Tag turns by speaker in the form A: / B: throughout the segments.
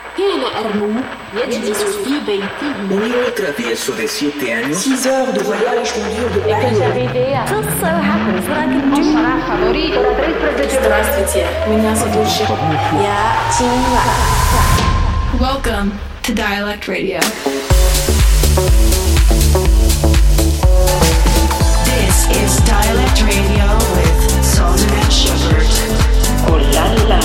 A: كان أرنو يجلس في بيته.
B: Un niño travieso de 7 años.
C: 6 heures de voyage conduire de Paris.
D: Just so happens that I can do
C: Здравствуйте, меня зовут Жека. Я Тинья.
E: Welcome to Dialect Radio.
F: This is Dialect Radio with Sultan and Shepard. Oh la la.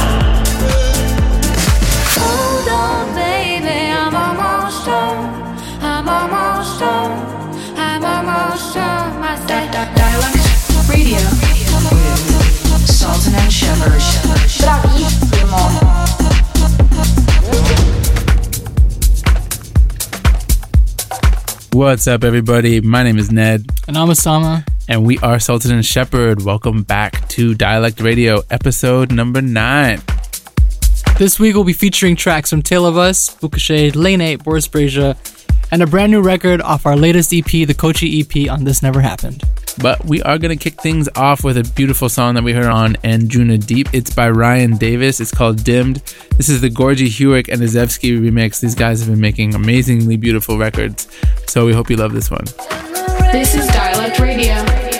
D: Hold on, baby, I'm almost home. I'm almost home. I'm almost home. I said
E: Dialect Radio
F: With Sultan and Shepard.
G: What's up, everybody? My name is Ned.
H: And I'm Osama.
G: And we are Sultan and Shepard. Welcome back to Dialect Radio, episode number 9.
H: This week we'll be featuring tracks from Tale of Us, Bukashe, Lane 8, Boris Brasia, and a brand new record off our latest EP, the Kochi EP on This Never Happened.
G: But we are going to kick things off with a beautiful song that we heard on Anjuna Deep. It's by Ryan Davis. It's called Dimmed. This is the Gorgie Hewick and Azevsky remix. These guys have been making amazingly beautiful records. So we hope you love this one.
E: This is Dialect Radio.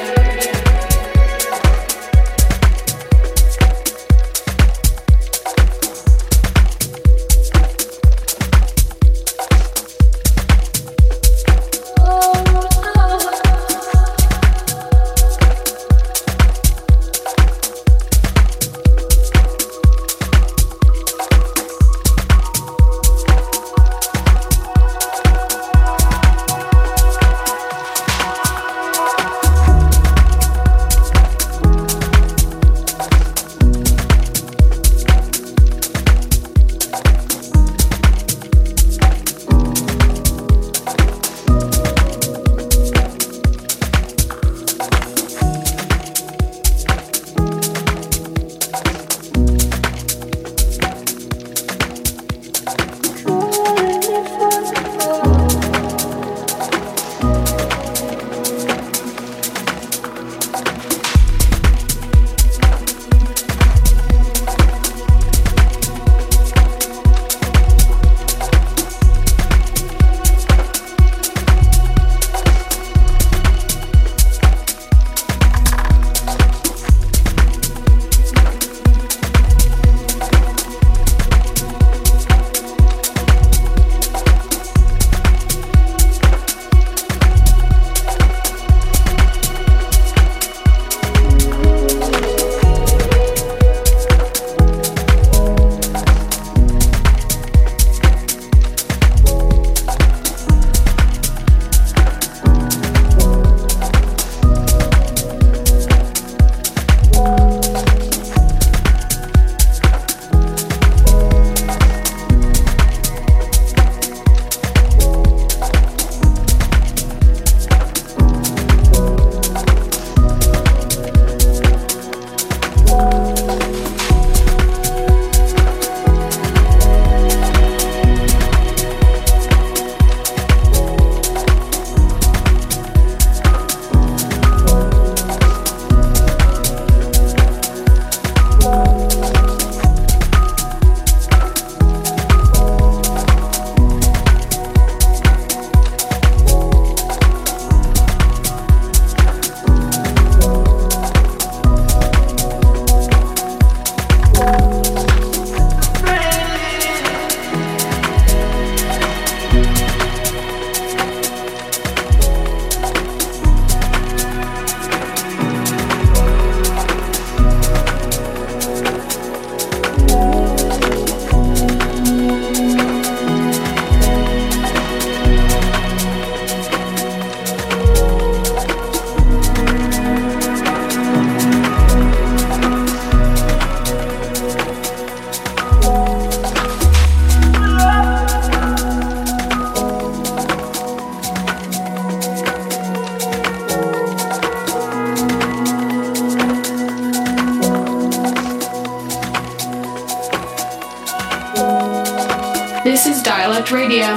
E: This is Dialect Radio.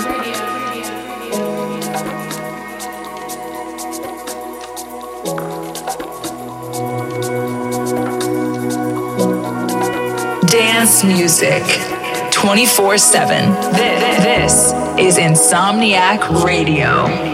F: Dance music
I: 24/7. This is Insomniac Radio.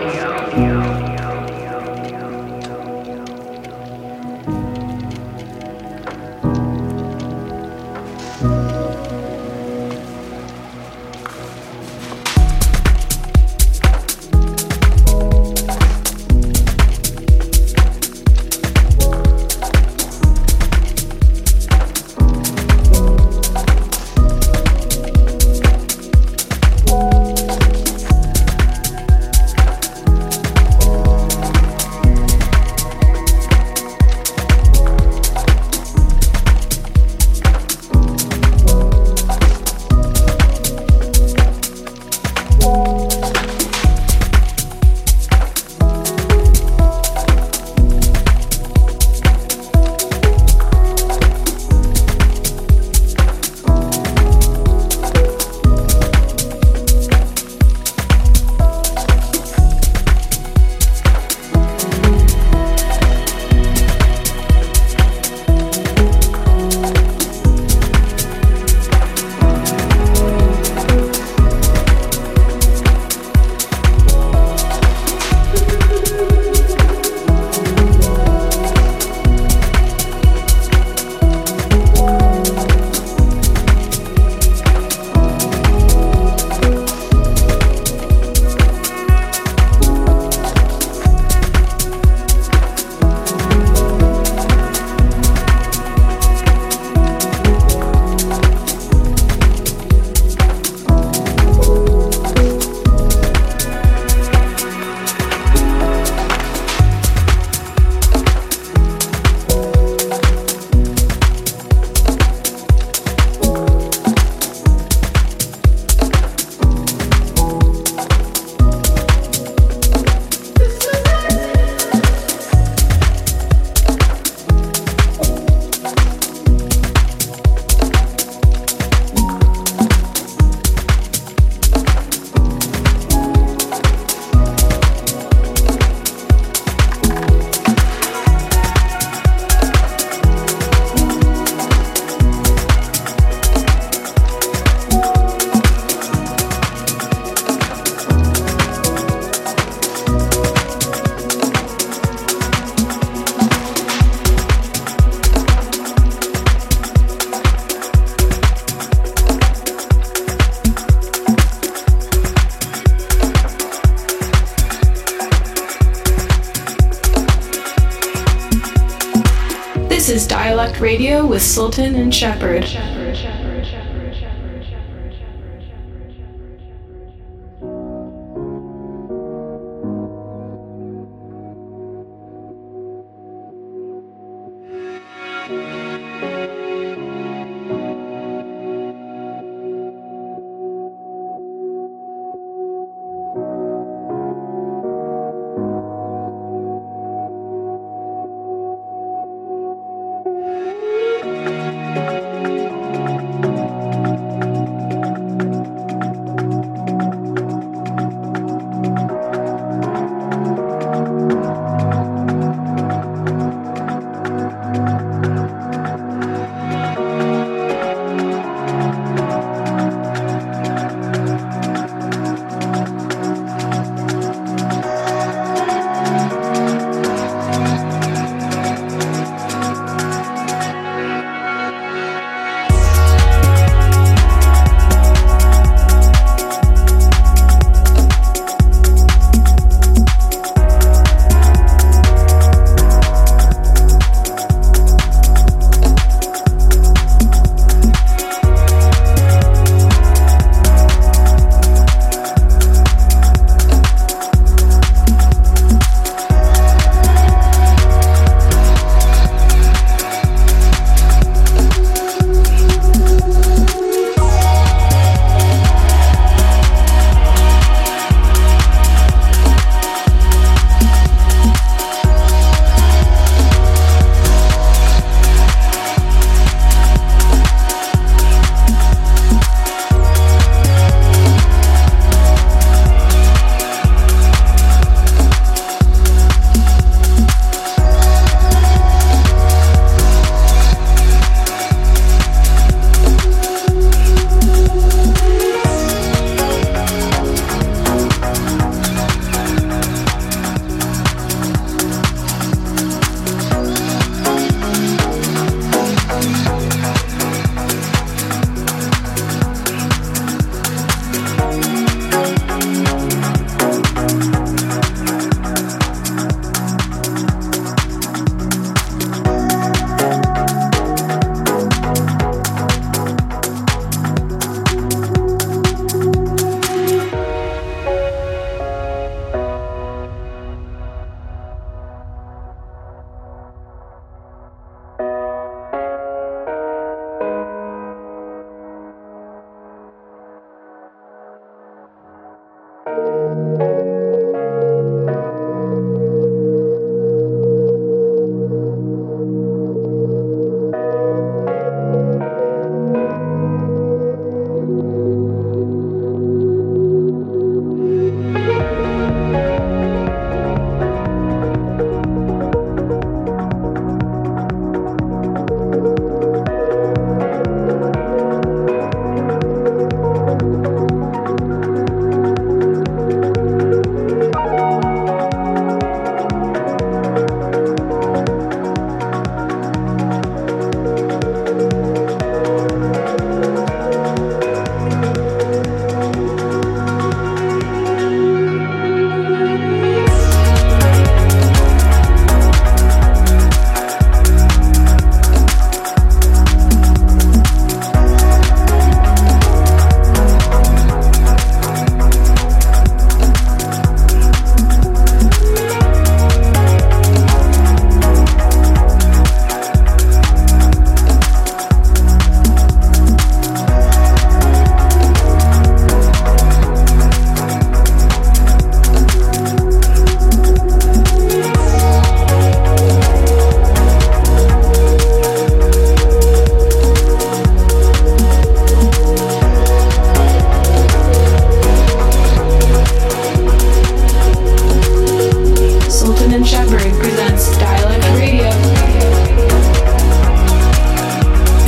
E: This is Dialect Radio with Sultan and Shepherd.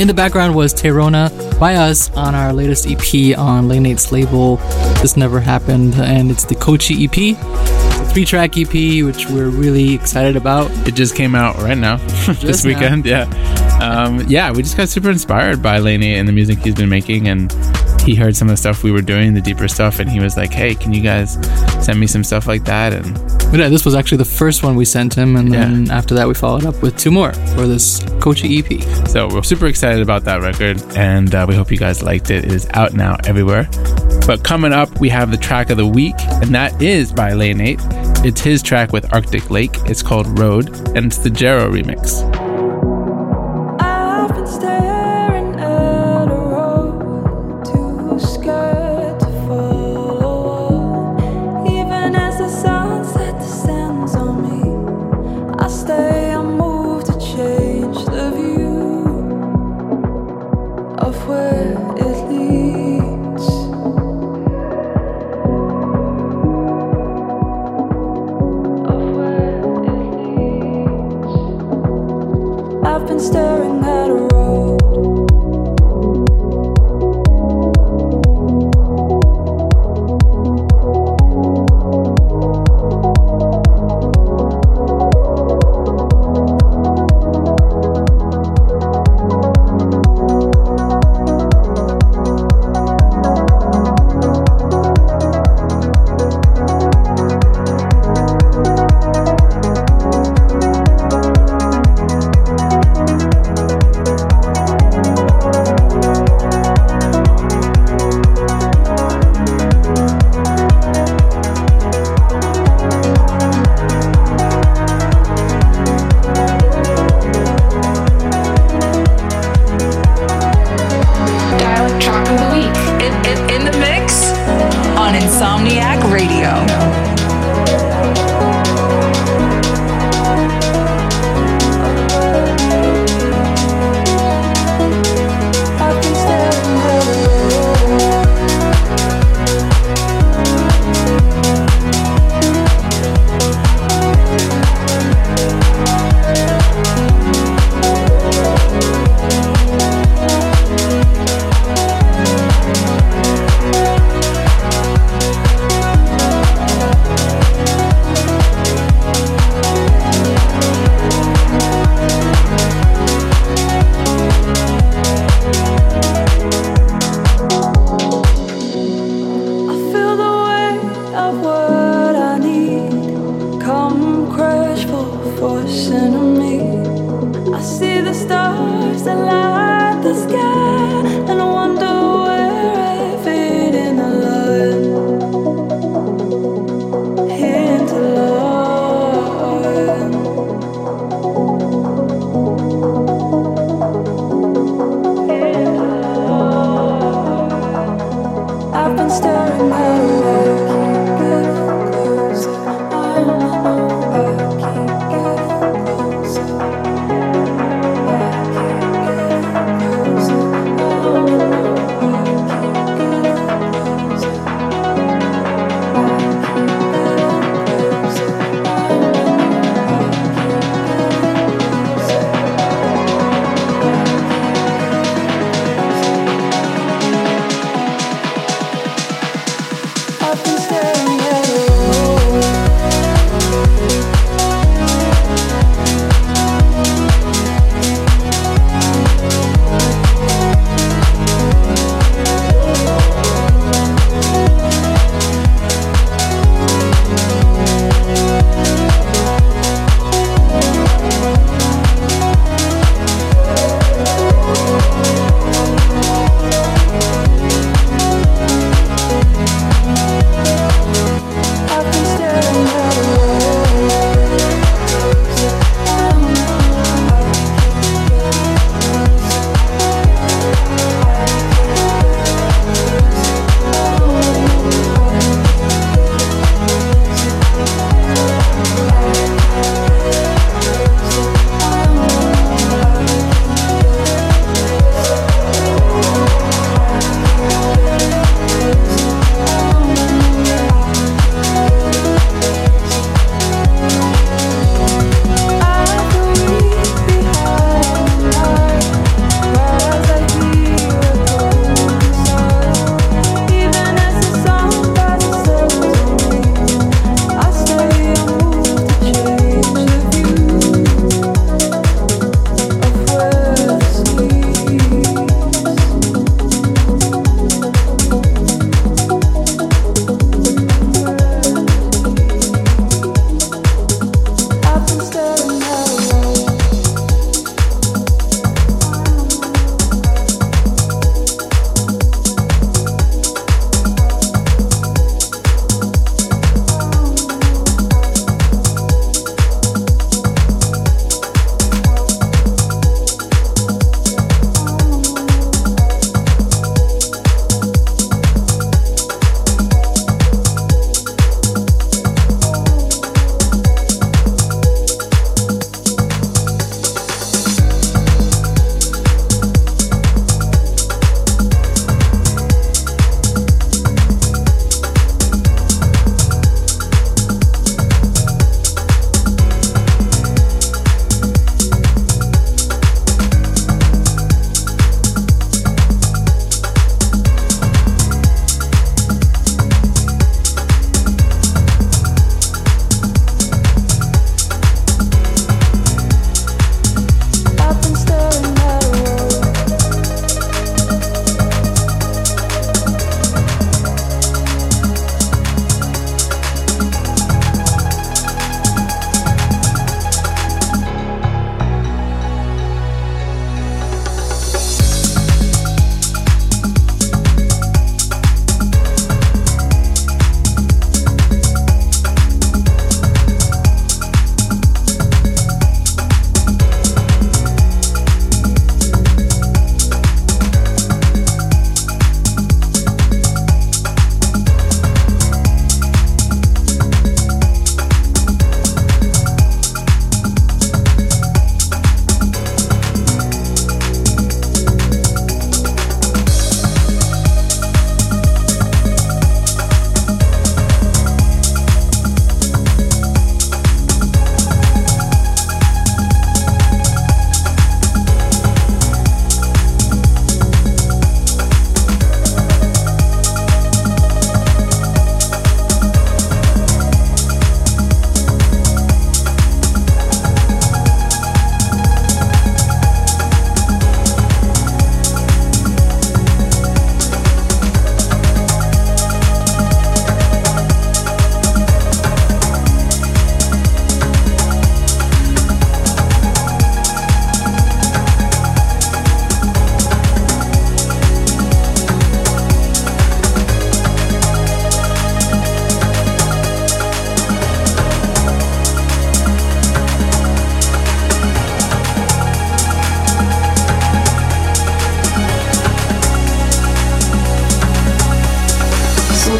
H: In the background was Terona by us on our latest EP on Lane 8's label, This Never Happened, and it's the Kochi EP. It's a 3-track EP, which we're really excited about.
G: It just came out right now, this weekend. Yeah. We just got super inspired by Lane 8 and the music he's been making, and he heard some of the stuff we were doing, the deeper stuff, and he was like, hey, can you guys send me some stuff like that? And
H: yeah, this was actually the first one we sent him, and then after that we followed up with 2 more for this Kochi EP.
G: So we're super excited about that record, and we hope you guys liked it. It is out now everywhere. But coming up, we have the track of the week, and that is by Lane 8. It's his track with Arctic Lake. It's called Road, and it's the Jero remix.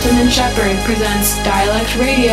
E: Sultan and Shepherd presents Dialect Radio.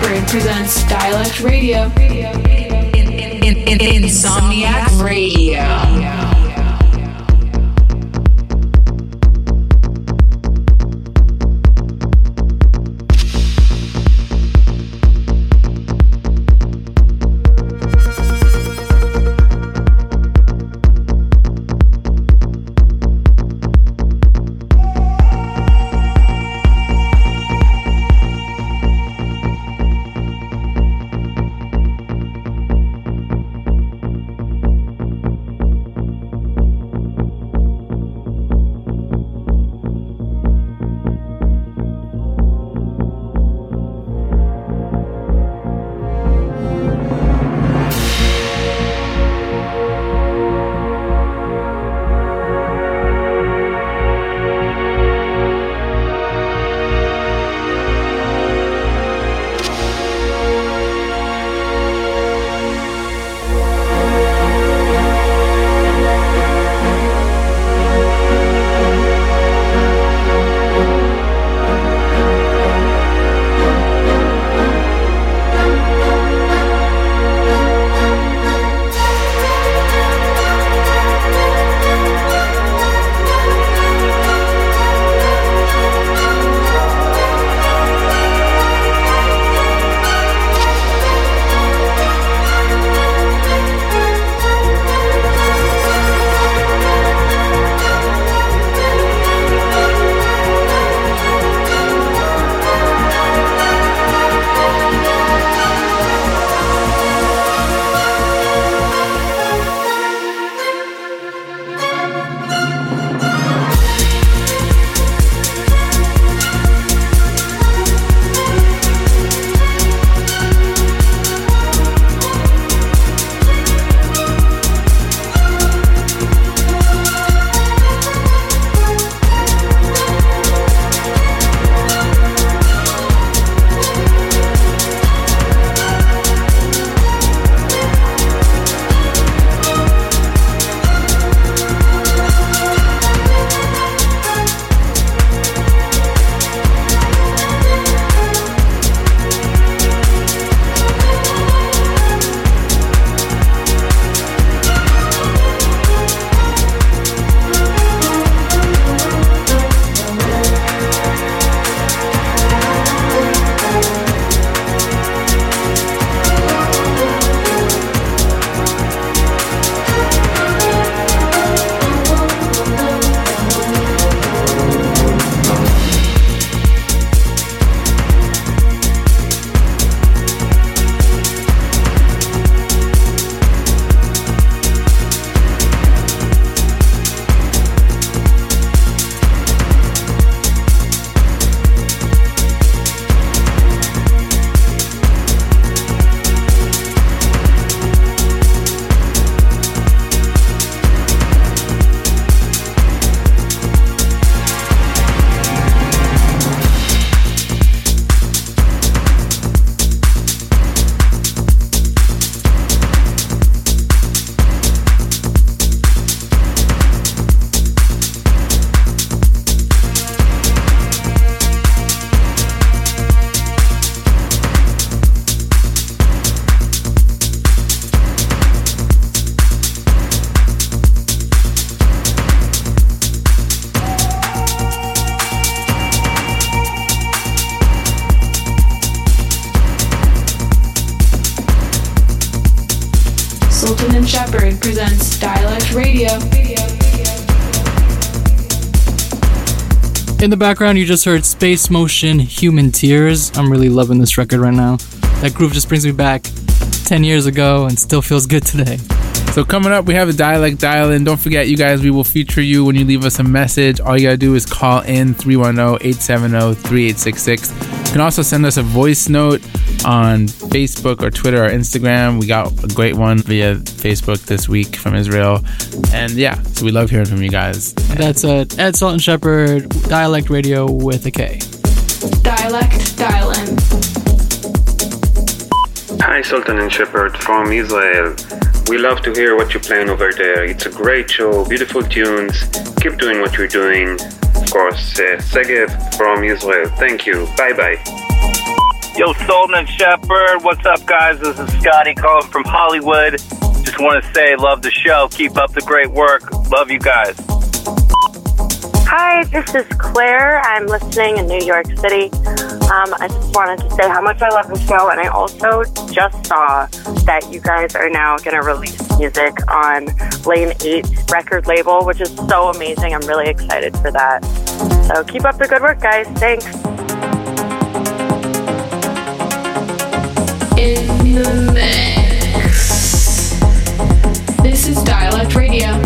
E: Shepard presents Dialect Radio.
I: Insomniac Radio.
E: Sultan and Shepard presents Dialect Radio.
H: In the background, you just heard Space Motion, Human Tears. I'm really loving this record right now. That groove just brings me back 10 years ago and still feels good today.
G: So coming up, we have a Dialect Dial-In. Don't forget, you guys, we will feature you when you leave us a message. All you gotta do is call in 310-870-3866. You can also send us a voice note on Facebook or Twitter or Instagram. We got a great one via Facebook this week from Israel. And yeah, so we love hearing from you guys.
H: That's Ed Sultan Shepard, Dialect Radio with a K.
E: Dialect Dial-In.
J: Hi, Sultan and Shepard from Israel. We love to hear what you're playing over there. It's a great show, beautiful tunes. Keep doing what you're doing. Of course, Segev from Israel. Thank you. Bye-bye.
K: Yo, Sultan and Shepherd, what's up, guys? This is Scotty calling from Hollywood. Just want to say, love the show. Keep up the great work. Love you guys.
L: Hi, this is Claire. I'm listening in New York City. I just wanted to say how much I love the show, and I also just saw that you guys are now going to release music on Lane 8 record label, which is so amazing. I'm really excited for that. So keep up the good work, guys. Thanks.
E: In the mix. This is Dialect Radio.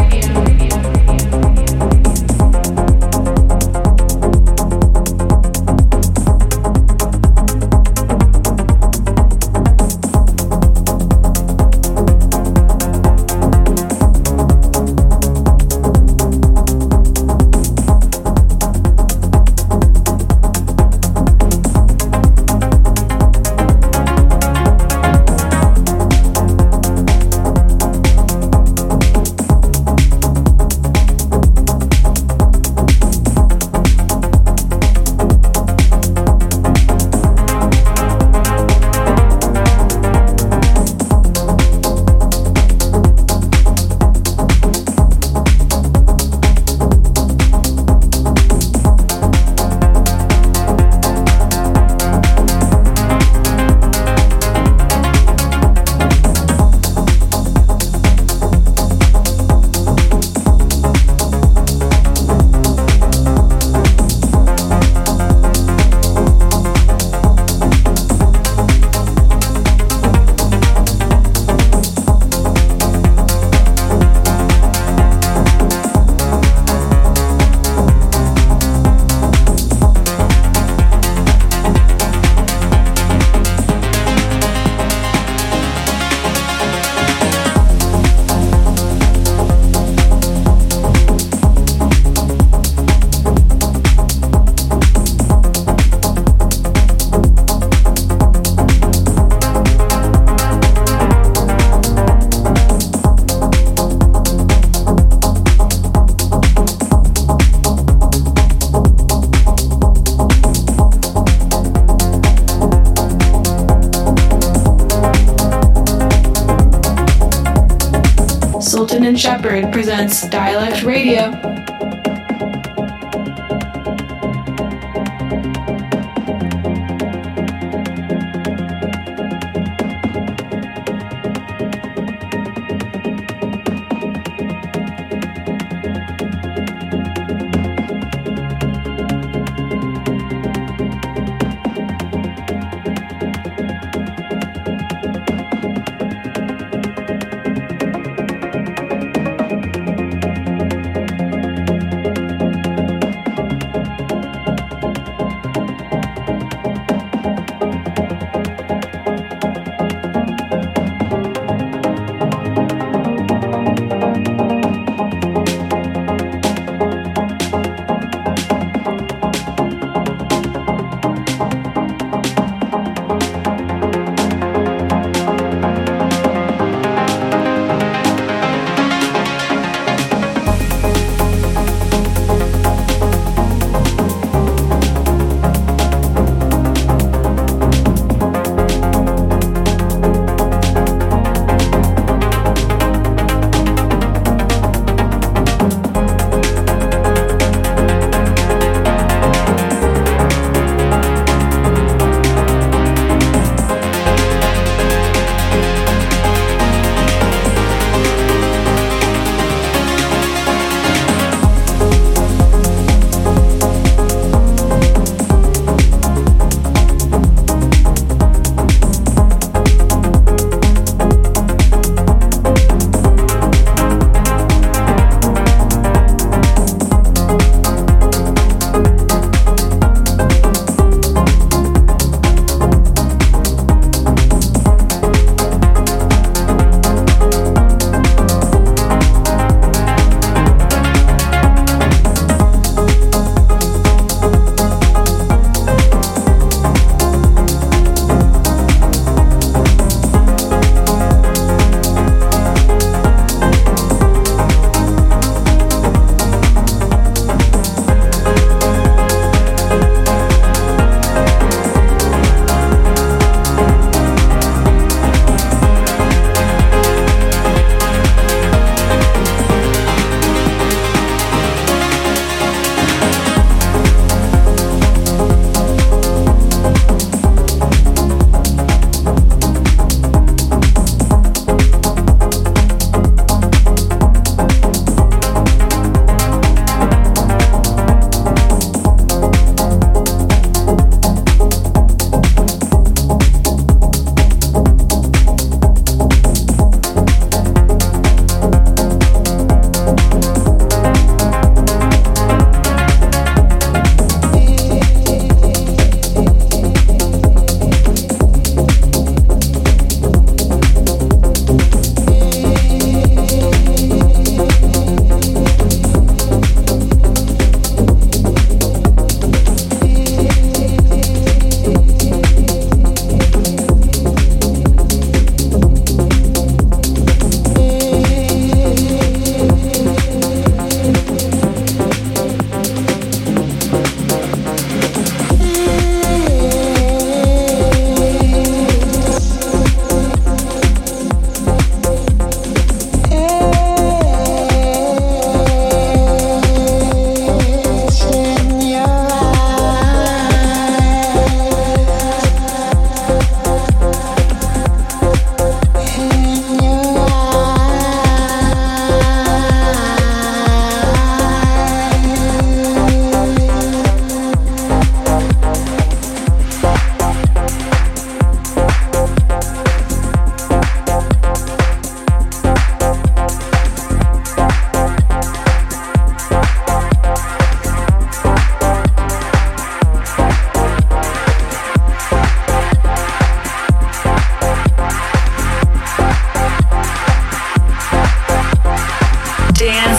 E: Sultan and Shepherd presents Dialect Radio.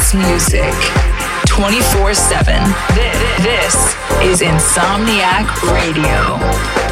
I: house music 24/7. This is Insomniac Radio.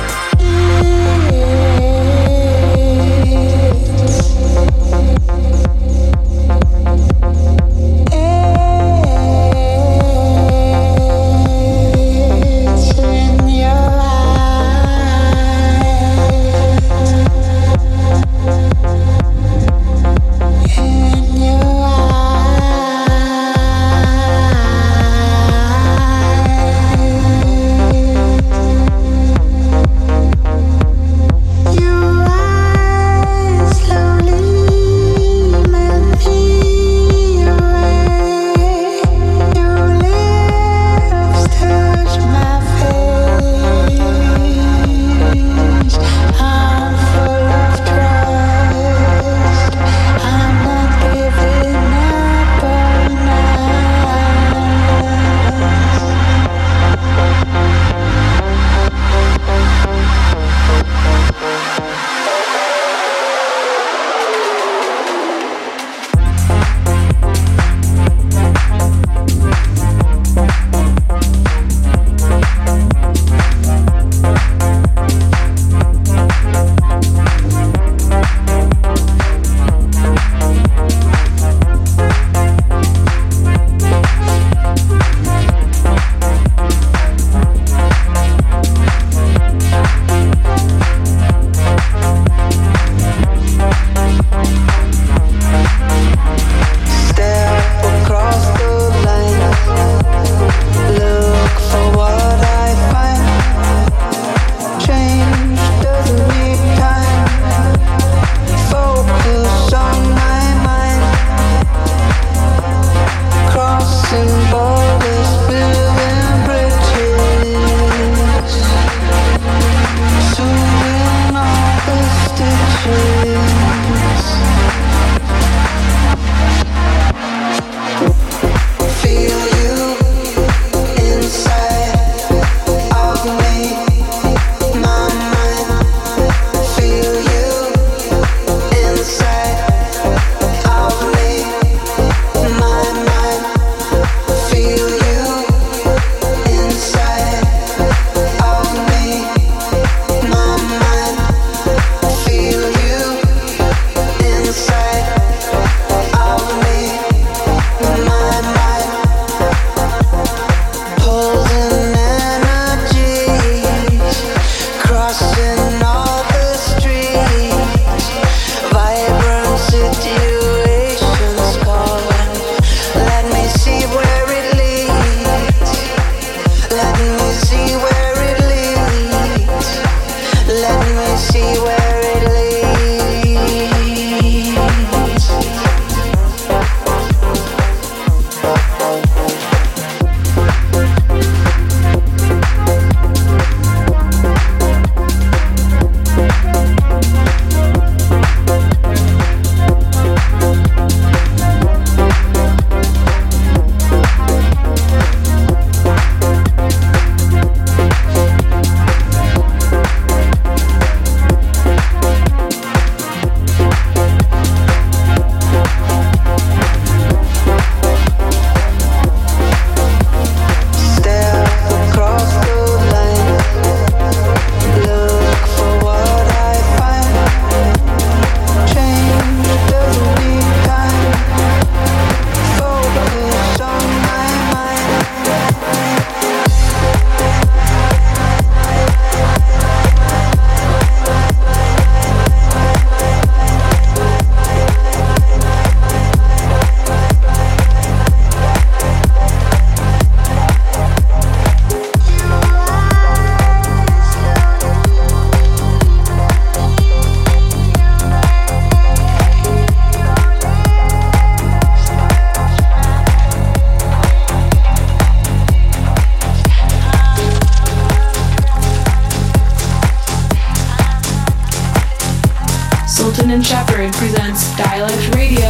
E: Sultan and Shepherd presents Dialect Radio.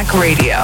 I: Insomniac Radio.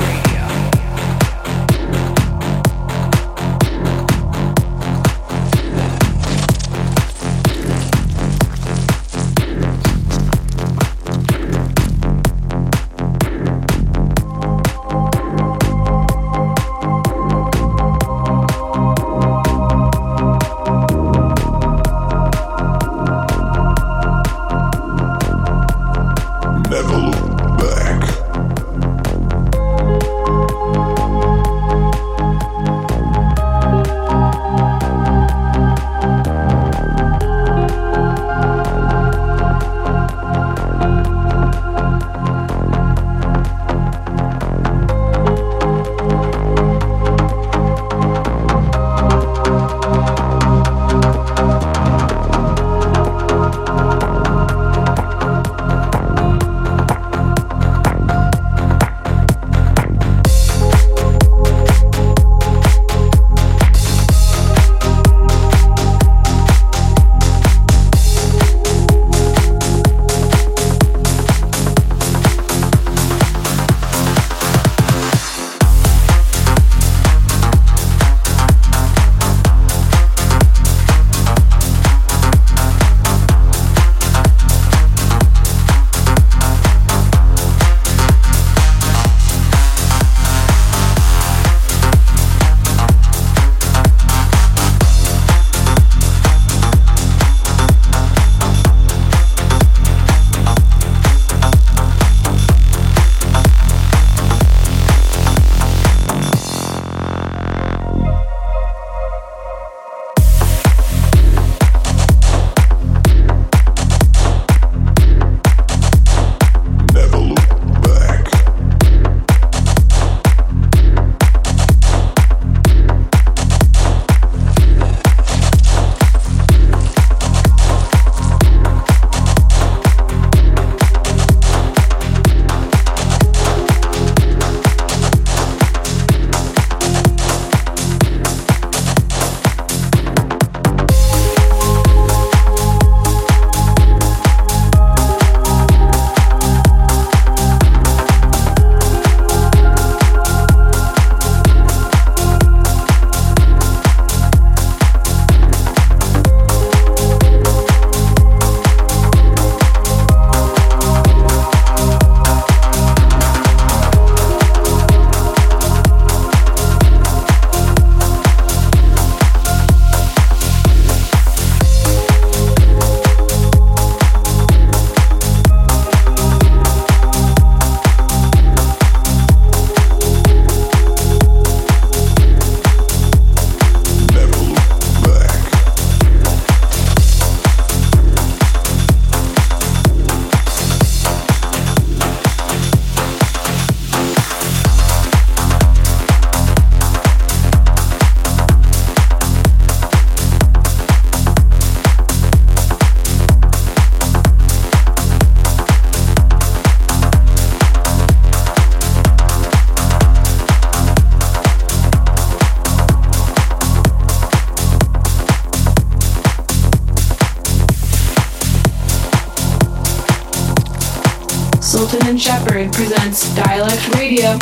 E: Sultan and Shepherd presents Dialect Radio.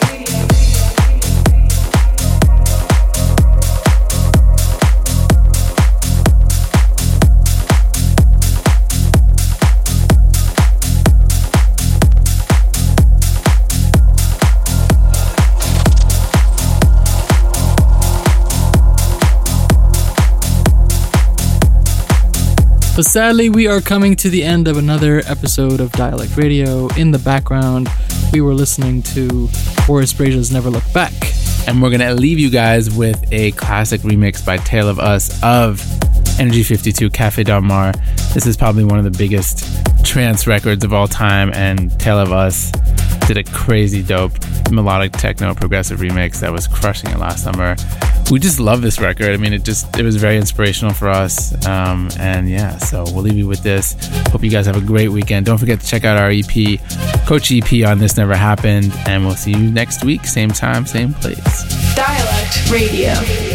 H: But sadly, we are coming to the end of another episode of Dialect Radio. In the background, we were listening to Boris Brejcha's Never Look Back.
G: And we're going to leave you guys with a classic remix by Tale of Us of Energy 52 Cafe Del Mar. This is probably one of the biggest trance records of all time, and Tale of Us did a crazy dope melodic techno progressive remix that was crushing it last summer. We just love this record. I mean, it was very inspirational for us. And yeah, so we'll leave you with this. Hope you guys have a great weekend. Don't forget to check out our EP, Coach EP on This Never Happened. And we'll see you next week. Same time, same place.
E: Dialect Radio.